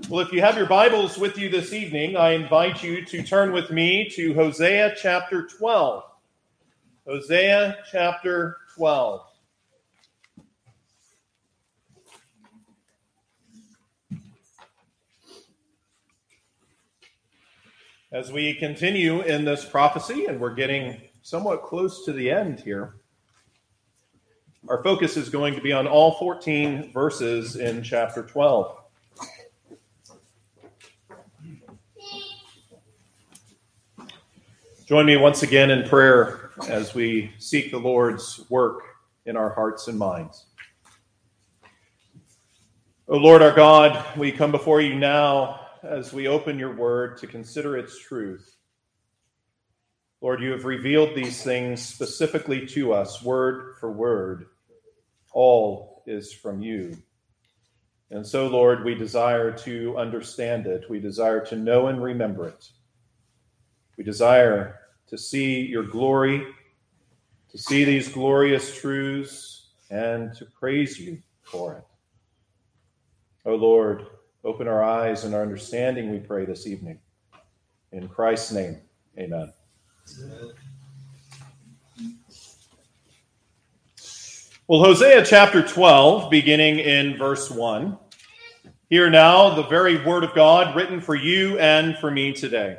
Well, if you have your Bibles with you this evening, I invite you to turn with me to Hosea chapter 12. Hosea chapter 12. As we continue in this prophecy, and we're getting somewhat close to the end here, our focus is going to be on all 14 verses in chapter 12. Join me once again in prayer as we seek the Lord's work in our hearts and minds. O Lord our God, we come before you now as we open your word to consider its truth. Lord, you have revealed these things specifically to us, word for word. All is from you. And so, Lord, we desire to understand it. We desire to know and remember it. We desire to see your glory, to see these glorious truths, and to praise you for it. O Lord, open our eyes and our understanding, we pray this evening. In Christ's name, amen. Well, Hosea chapter 12, beginning in verse 1. Hear now the very word of God written for you and for me today.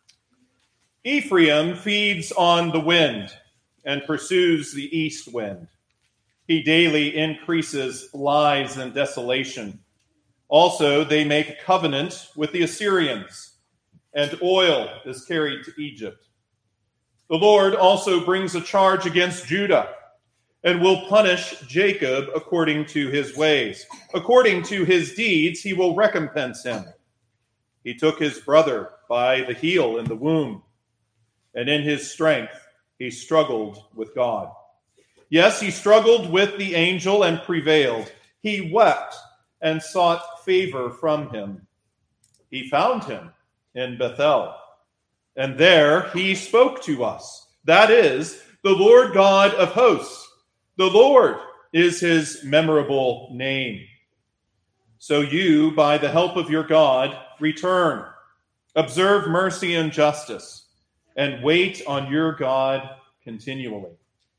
Ephraim feeds on the wind and pursues the east wind. He daily increases lies and desolation. Also, they make a covenant with the Assyrians, and oil is carried to Egypt. The Lord also brings a charge against Judah, and will punish Jacob according to his ways. According to his deeds, he will recompense him. He took his brother by the heel in the womb, and in his strength he struggled with God. Yes, he struggled with the angel and prevailed. He wept and sought favor from him. He found him in Bethel, and there he spoke to us. That is, the Lord God of hosts. The Lord is his memorable name. So you, by the help of your God, return. Observe mercy and justice, and wait on your God continually.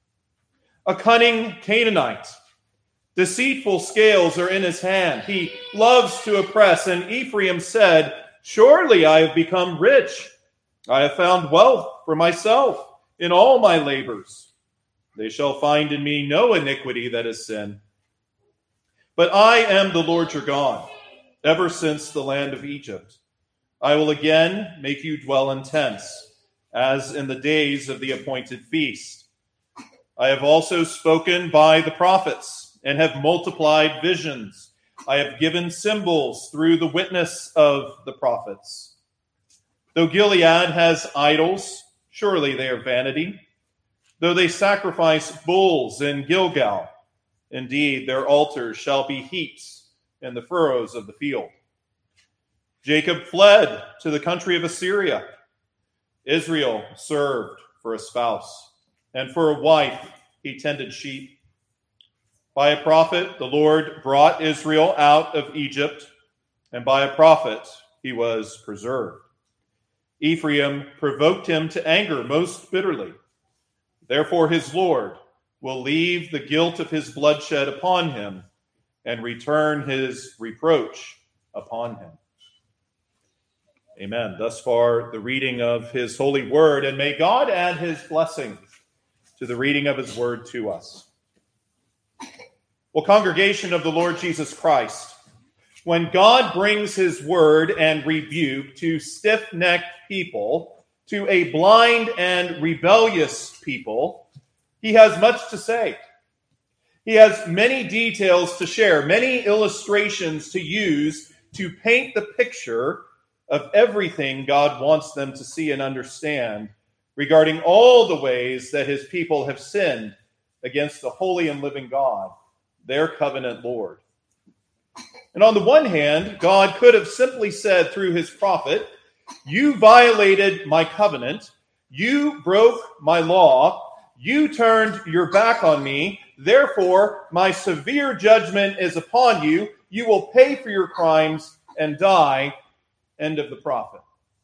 A cunning Canaanite. Deceitful scales are in his hand. He loves to oppress. And Ephraim said, surely I have become rich. I have found wealth for myself in all my labors. They shall find in me no iniquity that is sin. But I am the Lord your God, ever since the land of Egypt. I will again make you dwell in tents, as in the days of the appointed feast. I have also spoken by the prophets, and have multiplied visions. I have given symbols through the witness of the prophets. Though Gilead has idols, surely they are vanity. Though they sacrifice bulls in Gilgal, indeed their altars shall be heaps in the furrows of the field. Jacob fled to the country of Assyria. Israel served for a spouse, and for a wife he tended sheep. By a prophet the Lord brought Israel out of Egypt, and by a prophet he was preserved. Ephraim provoked him to anger most bitterly. Therefore his Lord will leave the guilt of his bloodshed upon him, and return his reproach upon him. Amen. Thus far, the reading of his holy word, and may God add his blessing to the reading of his word to us. Well, congregation of the Lord Jesus Christ, when God brings his word and rebuke to stiff-necked people, to a blind and rebellious people, he has much to say. He has many details to share, many illustrations to use to paint the picture of everything God wants them to see and understand regarding all the ways that his people have sinned against the holy and living God, their covenant Lord. And on the one hand, God could have simply said through his prophet, you violated my covenant, you broke my law, you turned your back on me, therefore my severe judgment is upon you, you will pay for your crimes, and die. End of the prophet.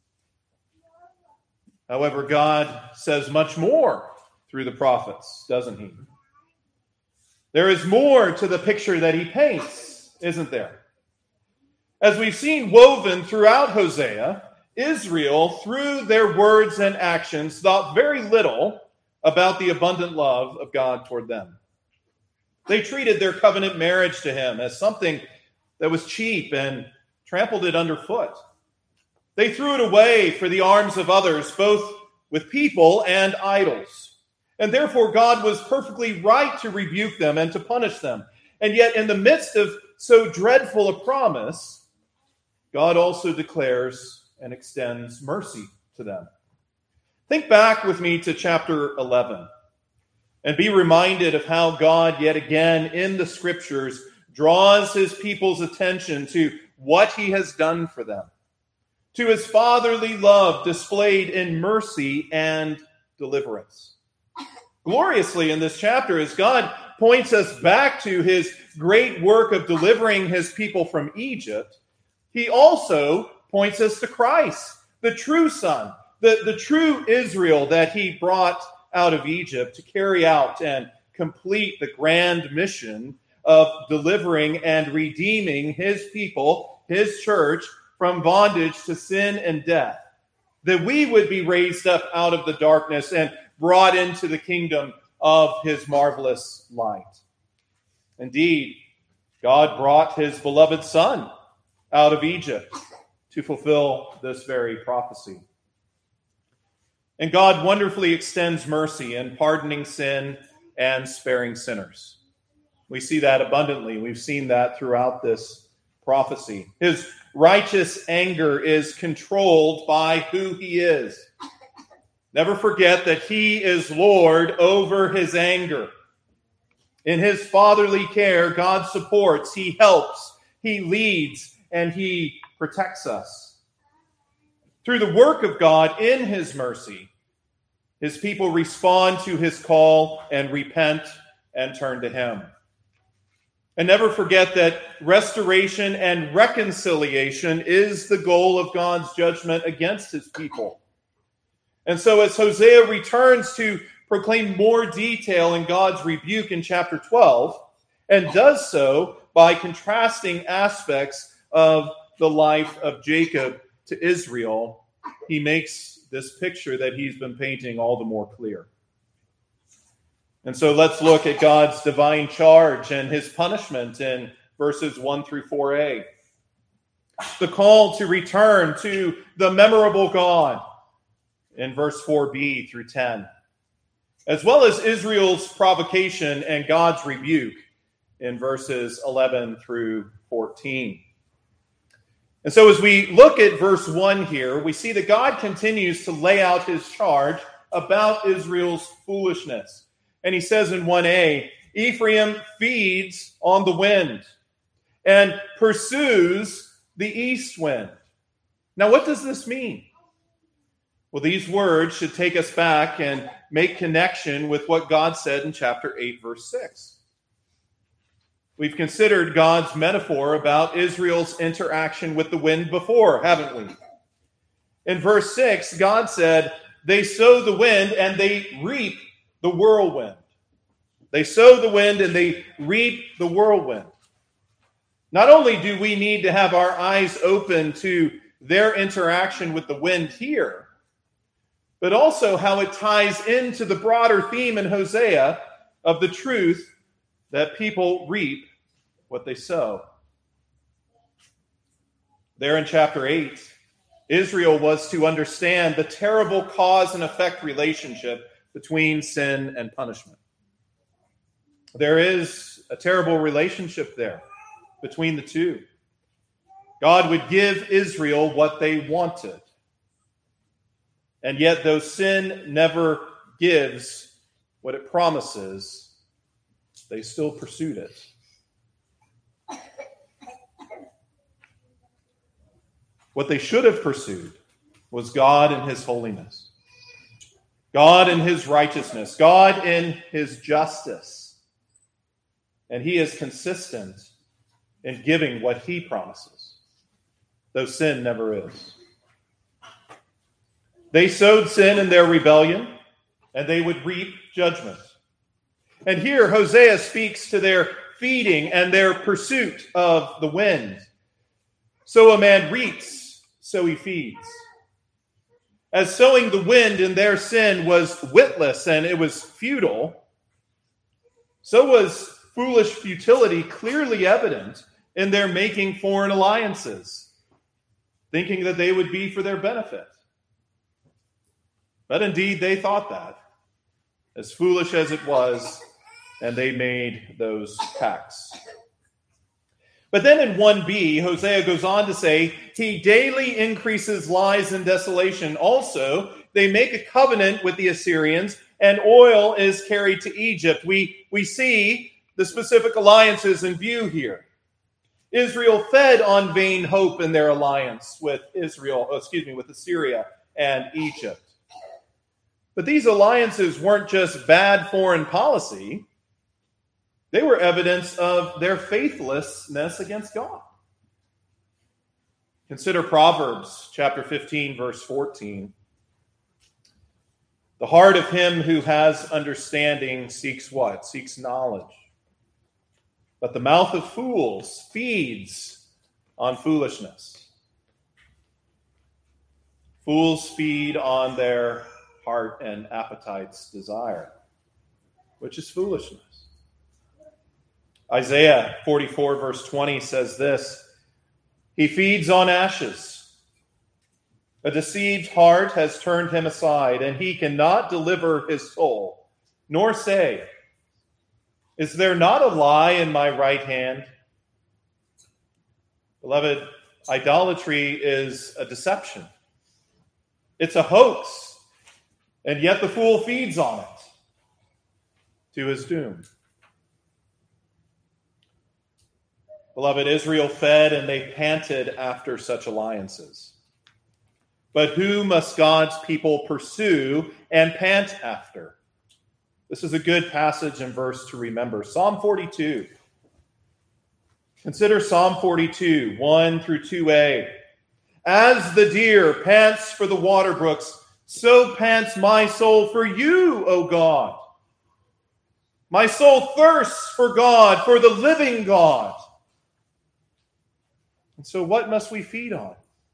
However, God says much more through the prophets, doesn't he? There is more to the picture that he paints, isn't there? As we've seen woven throughout Hosea, Israel, through their words and actions, thought very little about the abundant love of God toward them. They treated their covenant marriage to him as something that was cheap and trampled it underfoot. They threw it away for the arms of others, both with people and idols. And therefore, God was perfectly right to rebuke them and to punish them. And yet, in the midst of so dreadful a promise, God also declares and extends mercy to them. Think back with me to chapter 11 and be reminded of how God, yet again in the scriptures, draws his people's attention to what he has done for them, to his fatherly love displayed in mercy and deliverance. Gloriously in this chapter, as God points us back to his great work of delivering his people from Egypt, he also points us to Christ, the true Son, the true Israel that he brought out of Egypt to carry out and complete the grand mission of delivering and redeeming his people, his church, from bondage to sin and death, that we would be raised up out of the darkness and brought into the kingdom of his marvelous light. Indeed, God brought his beloved Son out of Egypt to fulfill this very prophecy. And God wonderfully extends mercy in pardoning sin and sparing sinners. We see that abundantly. We've seen that throughout this prophecy. His righteous anger is controlled by who he is. Never forget that he is Lord over his anger. In his fatherly care, God supports, he helps, he leads, and he protects us. Through the work of God in his mercy, his people respond to his call and repent and turn to him. And never forget that restoration and reconciliation is the goal of God's judgment against his people. And so as Hosea returns to proclaim more detail in God's rebuke in chapter 12, and does so by contrasting aspects of the life of Jacob to Israel, he makes this picture that he's been painting all the more clear. And so let's look at God's divine charge and his punishment in verses 1 through 4a. The call to return to the memorable God in verse 4b through 10, as well as Israel's provocation and God's rebuke in verses 11 through 14. And so as we look at verse 1 here, we see that God continues to lay out his charge about Israel's foolishness. And he says in 1a, Ephraim feeds on the wind and pursues the east wind. Now, what does this mean? Well, these words should take us back and make connection with what God said in chapter 8, verse 6. We've considered God's metaphor about Israel's interaction with the wind before, haven't we? In verse 6, God said, they sow the wind and they reap the whirlwind. They sow the wind and they reap the whirlwind. Not only do we need to have our eyes open to their interaction with the wind here, but also how it ties into the broader theme in Hosea of the truth that people reap what they sow. There in chapter 8, Israel was to understand the terrible cause and effect relationship between sin and punishment. There is a terrible relationship there between the two. God would give Israel what they wanted. And yet, though sin never gives what it promises, they still pursued it. What they should have pursued was God in his holiness, God in his righteousness, God in his justice. And he is consistent in giving what he promises. though sin never is. They sowed sin in their rebellion, and they would reap judgment. And here Hosea speaks to their feeding and their pursuit of the wind. So a man reaps, so he feeds. As sowing the wind in their sin was witless and it was futile, so was foolish futility clearly evident in their making foreign alliances, thinking that they would be for their benefit. But indeed, they thought that, as foolish as it was, and they made those pacts. But then in 1b, Hosea goes on to say, he daily increases lies and desolation. Also, they make a covenant with the Assyrians, and oil is carried to Egypt. We see the specific alliances in view here. Israel fed on vain hope in their alliance with with Assyria and Egypt. But these alliances weren't just bad foreign policy. They were evidence of their faithlessness against God. Consider Proverbs chapter 15, verse 14. The heart of him who has understanding seeks what? Seeks knowledge. But the mouth of fools feeds on foolishness. Fools feed on their heart and appetite's desire, which is foolishness. Isaiah 44 verse 20 says this, he feeds on ashes. A deceived heart has turned him aside, and he cannot deliver his soul, nor say, is there not a lie in my right hand? Beloved, idolatry is a deception. It's a hoax. And yet the fool feeds on it to his doom. Beloved, Israel fed and they panted after such alliances. But who must God's people pursue and pant after? This is a good passage and verse to remember. Psalm 42. Consider Psalm 42, 1 through 2a. As the deer pants for the water brooks, so pants my soul for you, O God. My soul thirsts for God, for the living God. And so what must we feed on?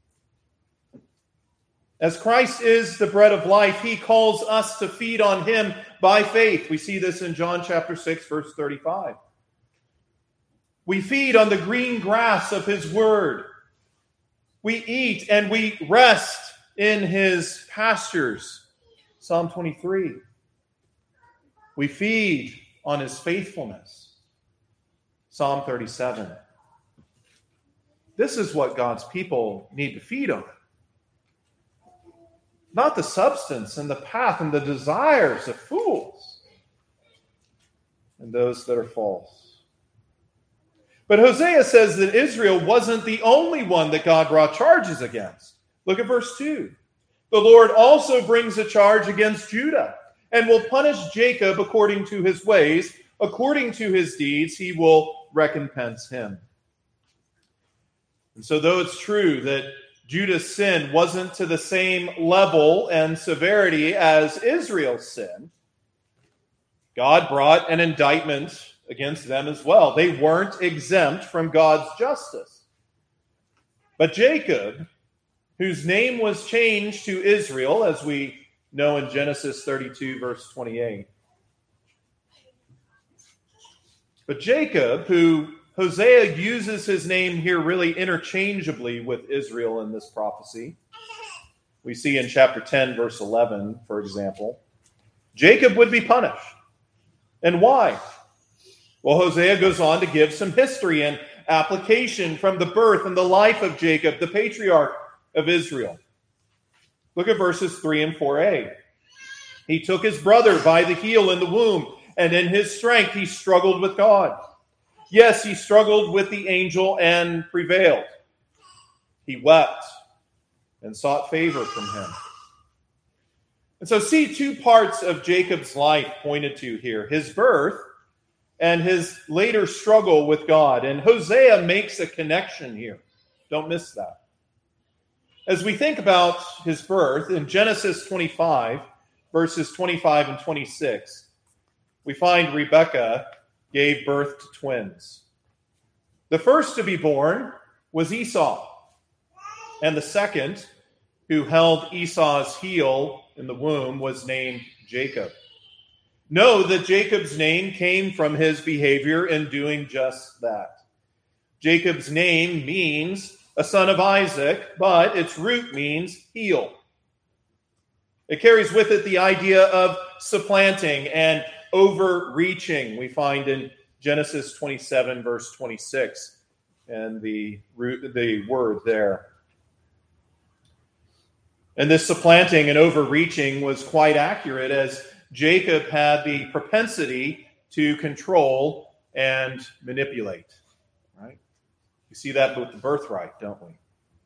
As Christ is the bread of life, he calls us to feed on him by faith. We see this in John chapter 6, verse 35. We feed on the green grass of his word. We eat and we rest in his pastures. Psalm 23. We feed on his faithfulness. Psalm 37. This is what God's people need to feed on. Not the substance and the path and the desires of fools and those that are false. But Hosea says that Israel wasn't the only one that God brought charges against. Look at verse 2. The Lord also brings a charge against Judah and will punish Jacob according to his ways. According to his deeds, he will recompense him. And so though it's true that Judah's sin wasn't to the same level and severity as Israel's sin, God brought an indictment against them as well. They weren't exempt from God's justice. But Jacob, whose name was changed to Israel, as we know in Genesis 32, verse 28. But Jacob, who Hosea uses his name here really interchangeably with Israel in this prophecy. We see in chapter 10, verse 11, for example, Jacob would be punished. And why? Well, Hosea goes on to give some history and application from the birth and the life of Jacob, the patriarch of Israel. Look at verses 3 and 4a. He took his brother by the heel in the womb, and in his strength he struggled with God. Yes, he struggled with the angel and prevailed. He wept and sought favor from him. And so see two parts of Jacob's life pointed to here. His birth and his later struggle with God. And Hosea makes a connection here. Don't miss that. As we think about his birth, in Genesis 25, verses 25 and 26, we find Rebekah gave birth to twins. The first to be born was Esau, and the second, who held Esau's heel in the womb, was named Jacob. Know that Jacob's name came from his behavior in doing just that. Jacob's name means a son of Isaac, but its root means heel. It carries with it the idea of supplanting and overreaching. We find in Genesis 27, verse 26, and the word there. And this supplanting and overreaching was quite accurate, as Jacob had the propensity to control and manipulate. Right? You see that with the birthright, don't we?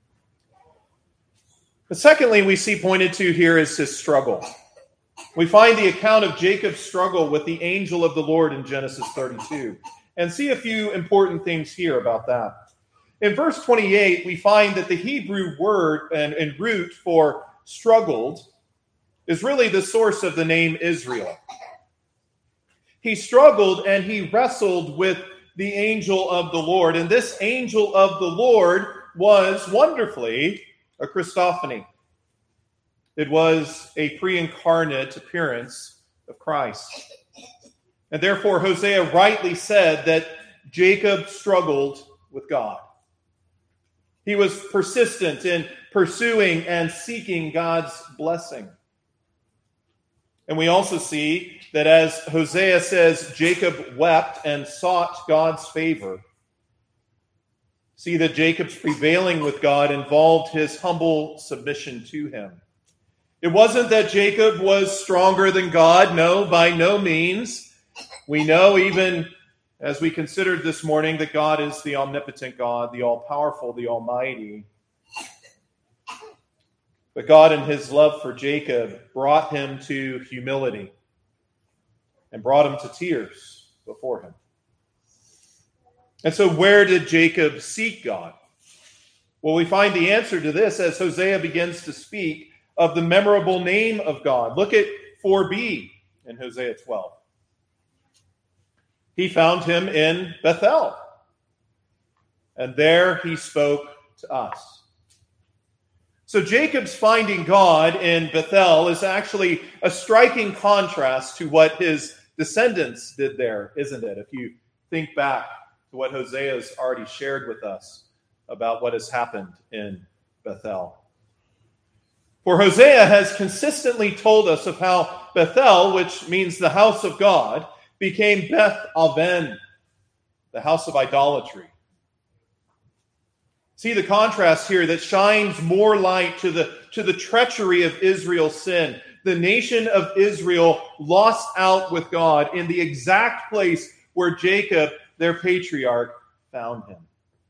But secondly, we see pointed to here is his struggle. We find the account of Jacob's struggle with the angel of the Lord in Genesis 32, and see a few important things here about that. In verse 28, we find that the Hebrew word and root for struggled is really the source of the name Israel. He struggled and he wrestled with the angel of the Lord, and this angel of the Lord was wonderfully a Christophany. It was a pre-incarnate appearance of Christ. And therefore, Hosea rightly said that Jacob struggled with God. He was persistent in pursuing and seeking God's blessing. And we also see that as Hosea says, Jacob wept and sought God's favor. See that Jacob's prevailing with God involved his humble submission to him. It wasn't that Jacob was stronger than God. No, by no means. We know, even as we considered this morning, that God is the omnipotent God, the all-powerful, the almighty. But God, in his love for Jacob, brought him to humility and brought him to tears before him. And so where did Jacob seek God? Well, we find the answer to this as Hosea begins to speak of the memorable name of God. Look at 4b in Hosea 12. He found him in Bethel, and there he spoke to us. So Jacob's finding God in Bethel is actually a striking contrast to what his descendants did there, isn't it? If you think back to what Hosea's already shared with us about what has happened in Bethel. For Hosea has consistently told us of how Bethel, which means the house of God, became Beth Aven, the house of idolatry. See the contrast here that shines more light to the treachery of Israel's sin. The nation of Israel lost out with God in the exact place where Jacob, their patriarch, found him.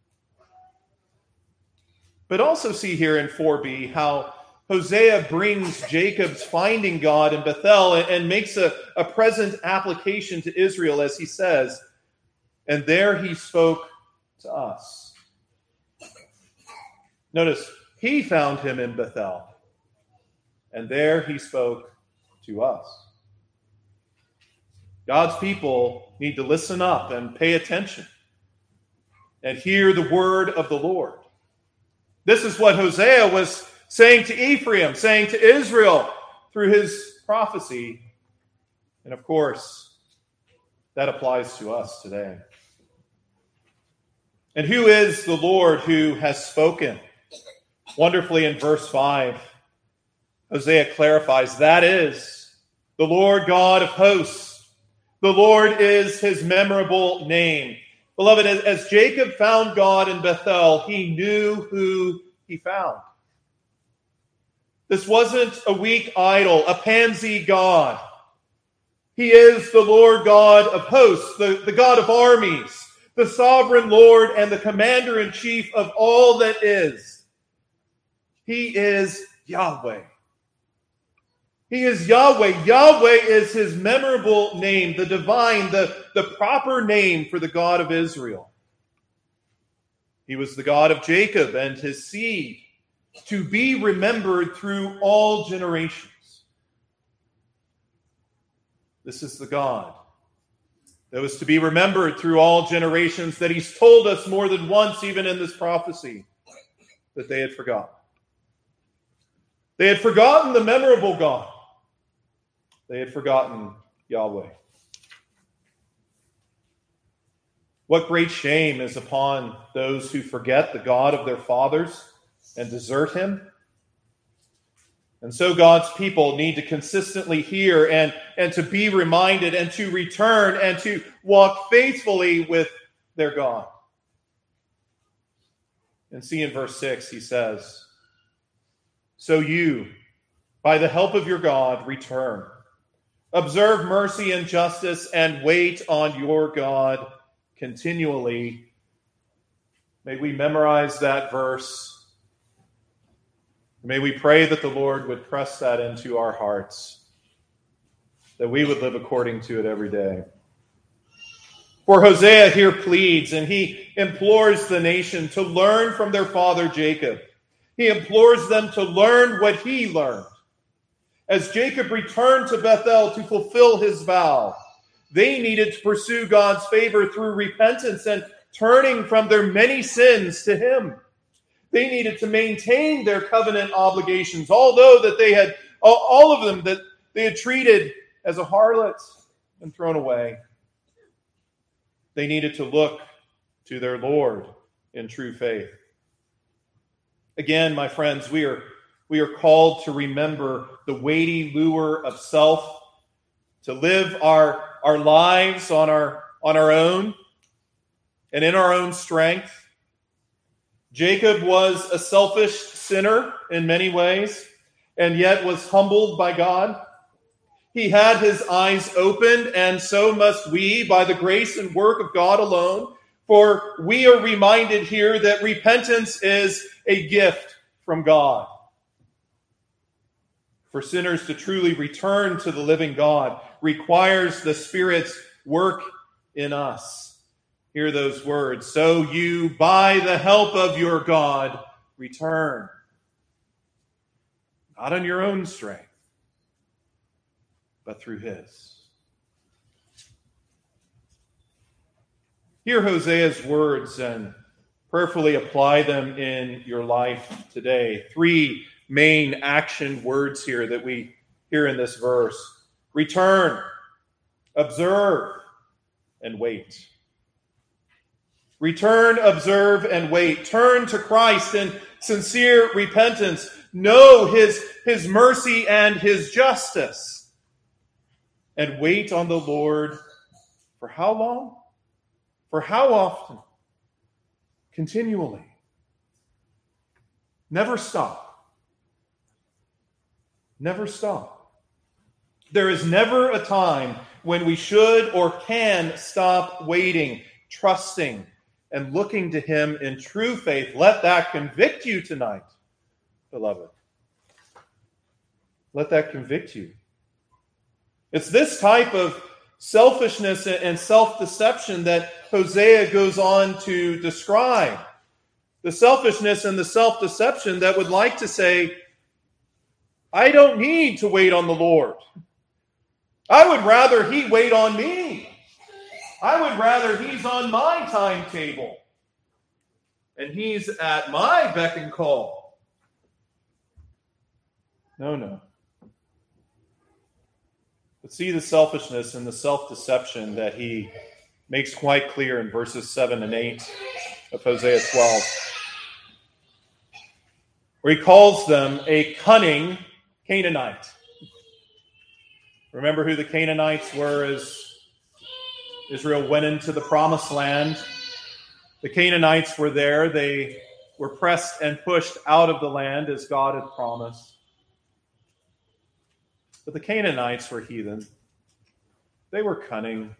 But also see here in 4b how Hosea brings Jacob's finding God in Bethel and makes a present application to Israel as he says, and there he spoke to us. Notice, he found him in Bethel, and there he spoke to us. God's people need to listen up and pay attention and hear the word of the Lord. This is what Hosea was saying to Ephraim, saying to Israel through his prophecy. And of course, that applies to us today. And who is the Lord who has spoken? Wonderfully in verse 5, Hosea clarifies, that is the Lord God of hosts. The Lord is his memorable name. Beloved, as Jacob found God in Bethel, he knew who he found. This wasn't a weak idol, a pansy god. He is the Lord God of hosts, the God of armies, the sovereign Lord and the commander-in-chief of all that is. He is Yahweh. He is Yahweh. Yahweh is his memorable name, the divine, the proper name for the God of Israel. He was the God of Jacob and his seed. to be remembered through all generations. This is the God that was to be remembered through all generations, that he's told us more than once, even in this prophecy, that they had forgotten. They had forgotten the memorable God. They had forgotten Yahweh. What great shame is upon those who forget the God of their fathers and desert him. And so God's people need to consistently hear and to be reminded and to return and to walk faithfully with their God. And see in verse 6, he says, "So you, by the help of your God, return. Observe mercy and justice and wait on your God continually." May we memorize that verse. May we pray that the Lord would press that into our hearts, that we would live according to it every day. For Hosea here pleads, and he implores the nation to learn from their father Jacob. He implores them to learn what he learned. As Jacob returned to Bethel to fulfill his vow, they needed to pursue God's favor through repentance and turning from their many sins to him. They needed to maintain their covenant obligations, although that they had, all of them, that they had treated as a harlot and thrown away. They needed to look to their Lord in true faith. Again, my friends, we are called to remember the weighty lure of self, to live our lives on our own and in our own strength. Jacob was a selfish sinner in many ways, and yet was humbled by God. He had his eyes opened, and so must we, by the grace and work of God alone. For we are reminded here that repentance is a gift from God. For sinners to truly return to the living God requires the Spirit's work in us. Hear those words. So you, by the help of your God, return. Not on your own strength, but through his. Hear Hosea's words and prayerfully apply them in your life today. 3 main action words here that we hear in this verse. Return, observe, and wait. Return, observe, and wait. Turn to Christ in sincere repentance. Know his mercy and his justice. And wait on the Lord for how long? For how often? Continually. Never stop. Never stop. There is never a time when we should or can stop waiting, trusting, and looking to him in true faith. Let that convict you tonight, beloved. Let that convict you. It's this type of selfishness and self-deception that Hosea goes on to describe. The selfishness and the self-deception that would like to say, I don't need to wait on the Lord. I would rather he wait on me. I would rather he's on my timetable. And he's at my beck and call. No. But see the selfishness and the self-deception that he makes quite clear in verses 7 and 8 of Hosea 12. Where he calls them a cunning Canaanite. Remember who the Canaanites were as Israel went into the promised land. The Canaanites were there. They were pressed and pushed out of the land as God had promised. But the Canaanites were heathen. They were cunning.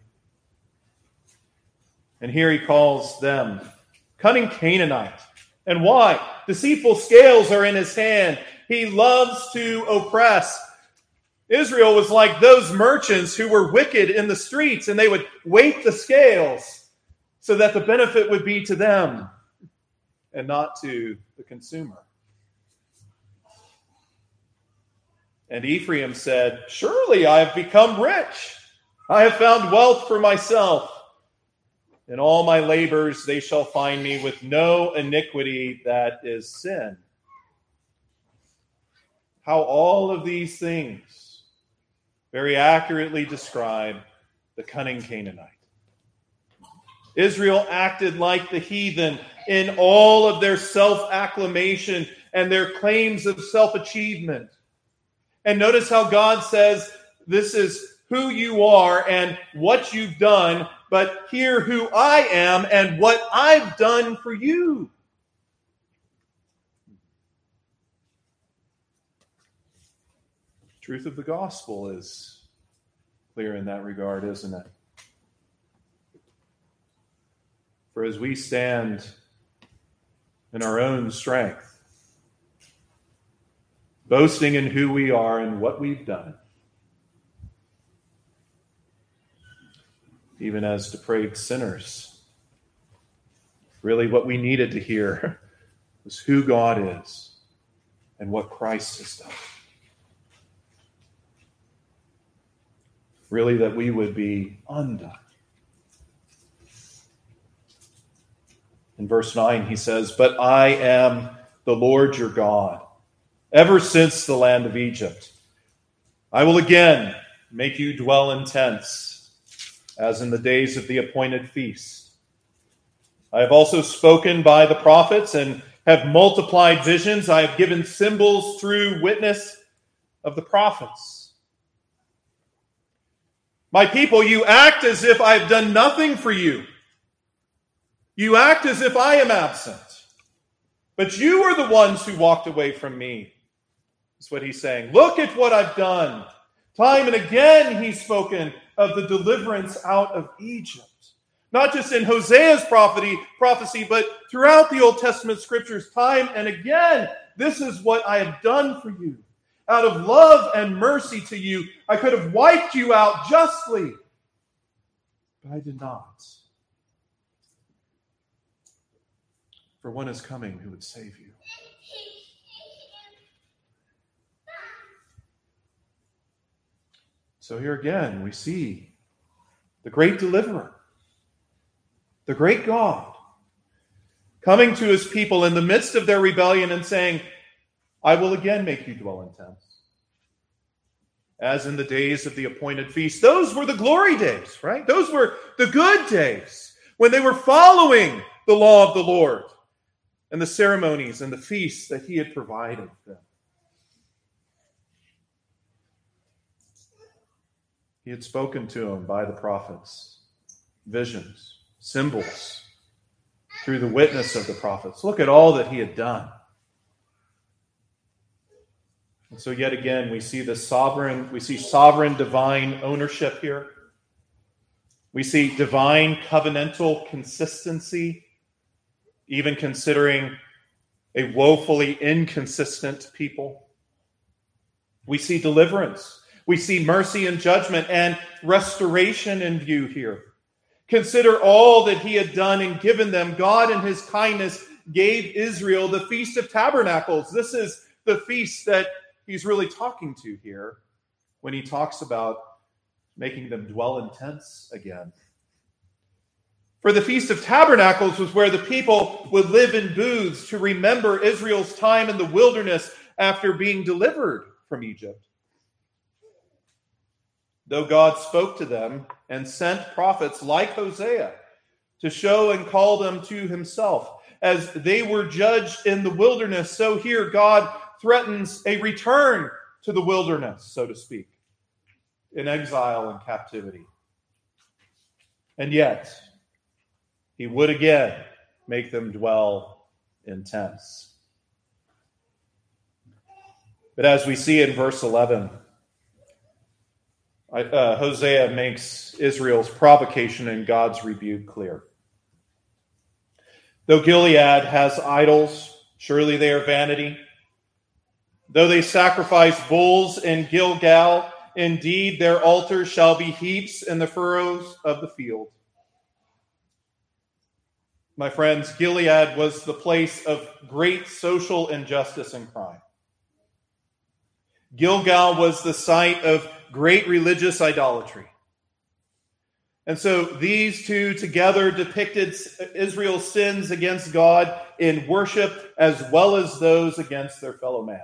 And here he calls them cunning Canaanite. And why? Deceitful scales are in his hand. He loves to oppress. Israel was like those merchants who were wicked in the streets, and they would weight the scales so that the benefit would be to them and not to the consumer. And Ephraim said, surely I have become rich. I have found wealth for myself. In all my labors they shall find me with no iniquity that is sin. How all of these things very accurately describe the cunning Canaanite. Israel acted like the heathen in all of their self-acclamation and their claims of self-achievement. And notice how God says, this is who you are and what you've done, but hear who I am and what I've done for you. Truth of the gospel is clear in that regard, isn't it? For as we stand in our own strength, boasting in who we are and what we've done, even as depraved sinners, really what we needed to hear was who God is and what Christ has done. Really that we would be undone. In verse 9 he says, but I am the Lord your God, ever since the land of Egypt. I will again make you dwell in tents, as in the days of the appointed feast. I have also spoken by the prophets and have multiplied visions. I have given symbols through witness of the prophets. My people, you act as if I have done nothing for you. You act as if I am absent. But you are the ones who walked away from me. That's what he's saying. Look at what I've done. Time and again he's spoken of the deliverance out of Egypt. Not just in Hosea's prophecy, but throughout the Old Testament scriptures, time and again, this is what I have done for you. Out of love and mercy to you, I could have wiped you out justly, but I did not. For one is coming who would save you. So here again, we see the great deliverer, the great God, coming to his people in the midst of their rebellion and saying, I will again make you dwell in tents, as in the days of the appointed feast. Those were the glory days, right? Those were the good days when they were following the law of the Lord and the ceremonies and the feasts that he had provided them. He had spoken to them by the prophets, visions, symbols, through the witness of the prophets. Look at all that he had done. And so yet again, we see sovereign divine ownership here. We see divine covenantal consistency, even considering a woefully inconsistent people. We see deliverance. We see mercy and judgment and restoration in view here. Consider all that he had done and given them. God in his kindness gave Israel the Feast of Tabernacles. This is the feast that he's really talking to here when he talks about making them dwell in tents again. For the Feast of Tabernacles was where the people would live in booths to remember Israel's time in the wilderness after being delivered from Egypt. Though God spoke to them and sent prophets like Hosea to show and call them to himself, as they were judged in the wilderness, so here God threatens a return to the wilderness, so to speak, in exile and captivity. And yet, he would again make them dwell in tents. But as we see in verse 11, Hosea makes Israel's provocation and God's rebuke clear. Though Gilead has idols, surely they are vanity. Though they sacrifice bulls in Gilgal, indeed their altars shall be heaps in the furrows of the field. My friends, Gilead was the place of great social injustice and crime. Gilgal was the site of great religious idolatry. And so these two together depicted Israel's sins against God in worship as well as those against their fellow man.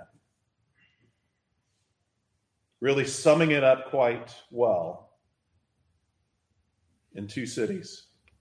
Really summing it up quite well in two cities.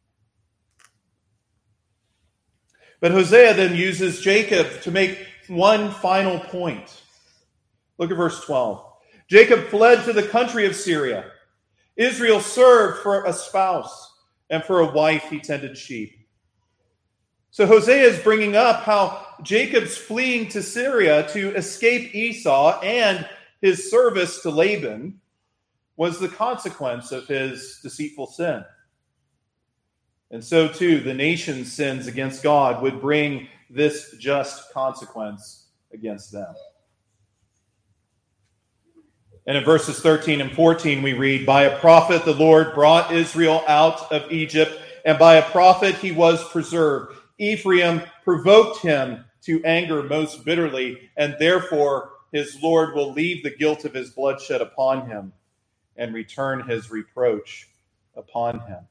But Hosea then uses Jacob to make one final point. Look at verse 12. Jacob fled to the country of Syria. Israel served for a spouse, and for a wife he tended sheep. So Hosea is bringing up how Jacob's fleeing to Syria to escape Esau and his service to Laban was the consequence of his deceitful sin. And so too, the nation's sins against God would bring this just consequence against them. And in verses 13 and 14, we read, "By a prophet the Lord brought Israel out of Egypt, and by a prophet he was preserved. Ephraim provoked him to anger most bitterly, and therefore his Lord will leave the guilt of his bloodshed upon him and return his reproach upon him."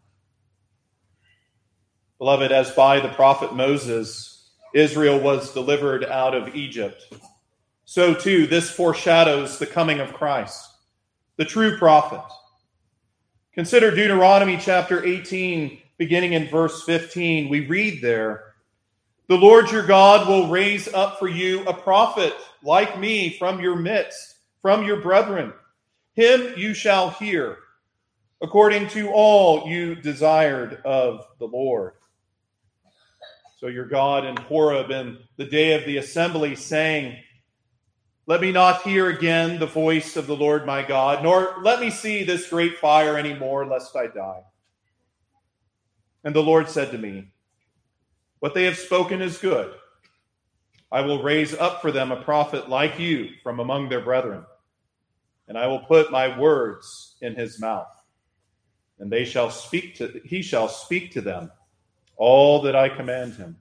Beloved, as by the prophet Moses, Israel was delivered out of Egypt, so too this foreshadows the coming of Christ, the true prophet. Consider Deuteronomy chapter 18, beginning in verse 15. We read there, "The Lord your God will raise up for you a prophet like me from your midst, from your brethren. Him you shall hear, according to all you desired of the Lord." So your God in Horeb in the day of the assembly saying, "Let me not hear again the voice of the Lord my God, nor let me see this great fire any more, lest I die." And the Lord said to me, "What they have spoken is good. I will raise up for them a prophet like you from among their brethren, and I will put my words in his mouth, and he shall speak to them all that I command him."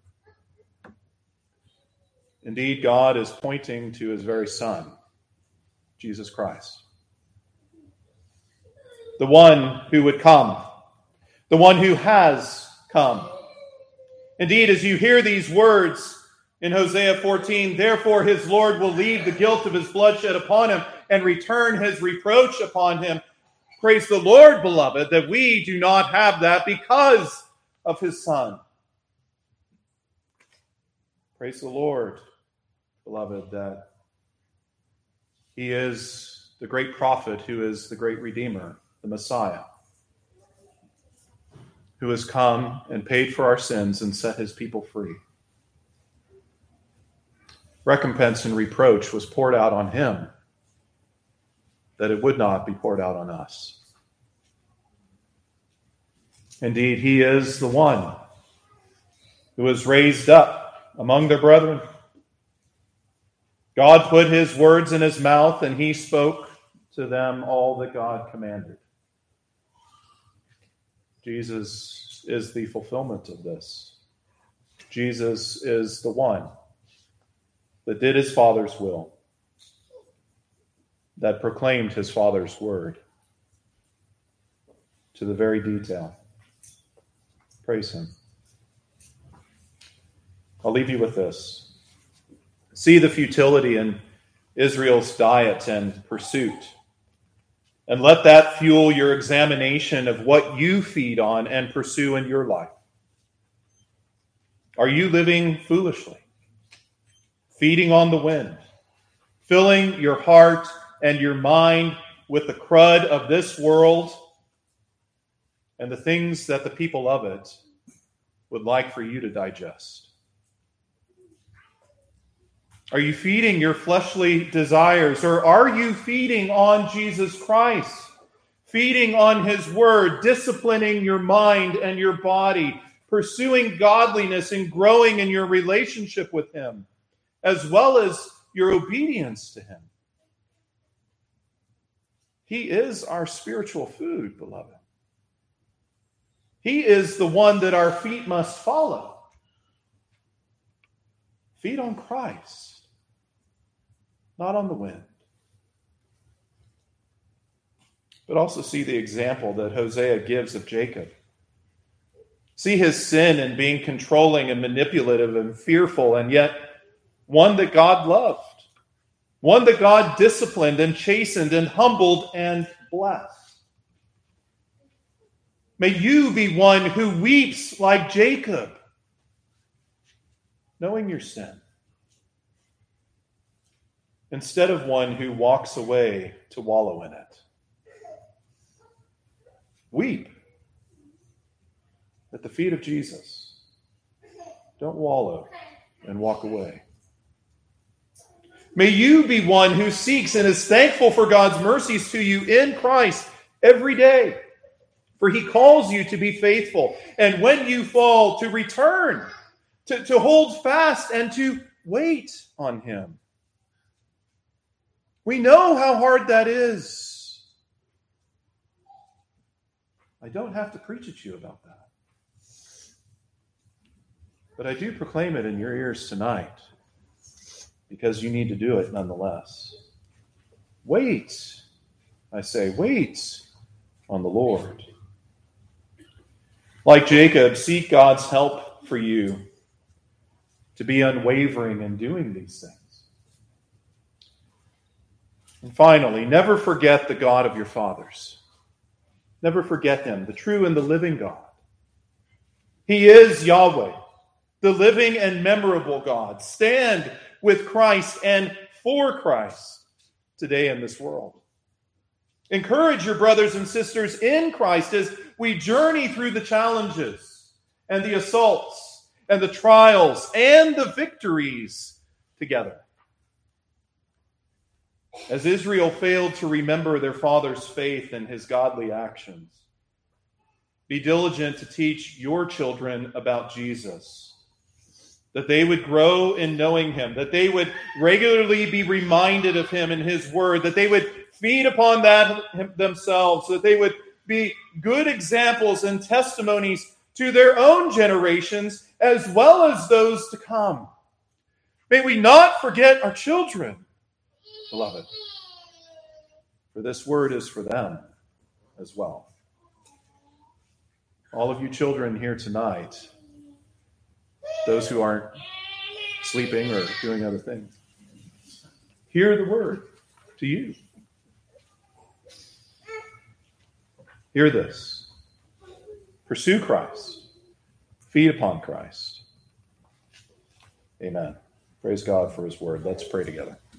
Indeed, God is pointing to his very Son, Jesus Christ, the one who would come, the one who has come. Indeed, as you hear these words in Hosea 14, "Therefore his Lord will leave the guilt of his bloodshed upon him and return his reproach upon him." Praise the Lord, beloved, that we do not have that because of his Son. Praise the Lord, beloved, that he is the great prophet who is the great Redeemer, the Messiah, who has come and paid for our sins and set his people free. Recompense and reproach was poured out on him, that it would not be poured out on us. Indeed, he is the one who was raised up among their brethren. God put his words in his mouth, and he spoke to them all that God commanded. Jesus is the fulfillment of this. Jesus is the one that did his Father's will, that proclaimed his Father's word to the very detail. Praise him. I'll leave you with this. See the futility in Israel's diet and pursuit, and let that fuel your examination of what you feed on and pursue in your life. Are you living foolishly, feeding on the wind, filling your heart and your mind with the crud of this world and the things that the people of it would like for you to digest? Are you feeding your fleshly desires, or are you feeding on Jesus Christ, feeding on his word, disciplining your mind and your body, pursuing godliness and growing in your relationship with him, as well as your obedience to him? He is our spiritual food, beloved. He is the one that our feet must follow. Feed on Christ, not on the wind. but also see the example that Hosea gives of Jacob. See his sin in being controlling and manipulative and fearful, and yet one that God loved, one that God disciplined and chastened and humbled and blessed. May you be one who weeps like Jacob, knowing your sin, instead of one who walks away to wallow in it. Weep at the feet of Jesus. Don't wallow and walk away. May you be one who seeks and is thankful for God's mercies to you in Christ every day. For he calls you to be faithful. And when you fall, to return, to hold fast and to wait on him. We know how hard that is. I don't have to preach at you about that. But I do proclaim it in your ears tonight, because you need to do it nonetheless. Wait, I say, wait on the Lord. Like Jacob, seek God's help for you to be unwavering in doing these things. And finally, never forget the God of your fathers. Never forget him, the true and the living God. He is Yahweh, the living and memorable God. Stand with Christ and for Christ today in this world. Encourage your brothers and sisters in Christ as we journey through the challenges and the assaults and the trials and the victories together. As Israel failed to remember their father's faith and his godly actions, be diligent to teach your children about Jesus, that they would grow in knowing him, that they would regularly be reminded of him and his word, that they would feed upon that themselves, that they would be good examples and testimonies to their own generations as well as those to come. May we not forget our children, beloved, for this word is for them as well. All of you children here tonight, those who aren't sleeping or doing other things, hear the word to you. Hear this. Pursue Christ. Feed upon Christ. Amen. Praise God for his word. Let's pray together.